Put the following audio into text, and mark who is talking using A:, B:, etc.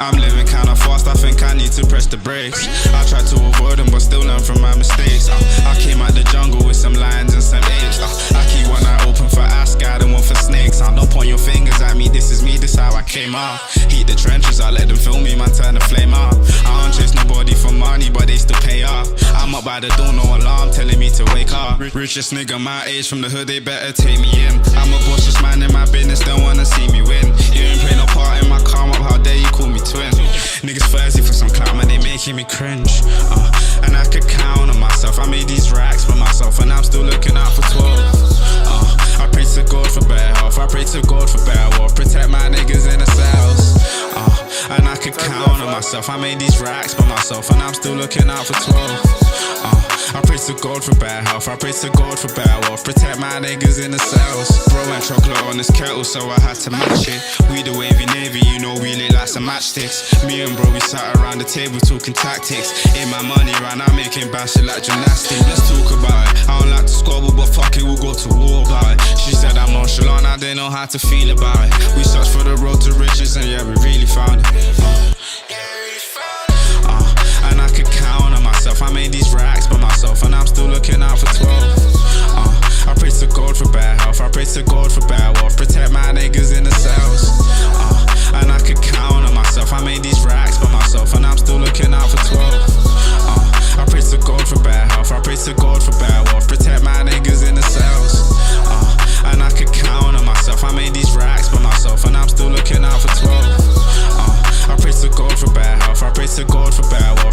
A: I'm living kinda fast, I think I need to press the brakes. I tried to avoid them, but still learn from my mistakes. I came out the jungle with some lions and some apes. I keep one eye open for Asgard and one for snakes. Don't point your fingers at me, this is me, this how I came out. Heat the trenches, I let them feel me, man, turn the flame out. I don't chase nobody for money, but they still pay up. I'm up by the door, no alarm, telling me to wake up. Richest nigga my age from the hood, they better take me in. I'm a boss, just minding my business, don't wanna see me win. You ain't play no part in my calm up, how dare you call me twin? Niggas thirsty for some clout, man, they making me cringe. And I could count on myself, I made these racks for myself, and I'm still looking out for 12. I pray to God for better health, I pray to God for better wealth, protect my niggas in the cells. And I could count on myself, I made these racks by myself, and I'm still looking out for 12. I pray to God for better health, I pray to God for better wealth, protect my niggas in the cells. Bro and chocolate on this kettle, so I had to match it. We the wavy navy, you know we lit like some matchsticks. Me and bro, we sat around the table talking tactics. In my money right now, making bad shit like gymnastics. Let's talk about it, I don't like to squabble, but fuck it, we'll go to war about it. She said I'm nonchalant, I didn't know how to feel about it. We searched for the road to riches, and yeah, we really found it. And I could count on myself, I made these racks by myself, and I'm still looking out for 12. I pray to God for better health, I pray to God for better wealth, protect my niggas in the cells. And I could count on myself, I made these racks by myself, and I'm still looking out for 12. I pray to God for better health, I pray to God for better wealth, protect my niggas in the cells. And I could count on myself, I made these racks by myself, and I'm still looking out for 12. I pray to God for better health, I pray to God for better wealth.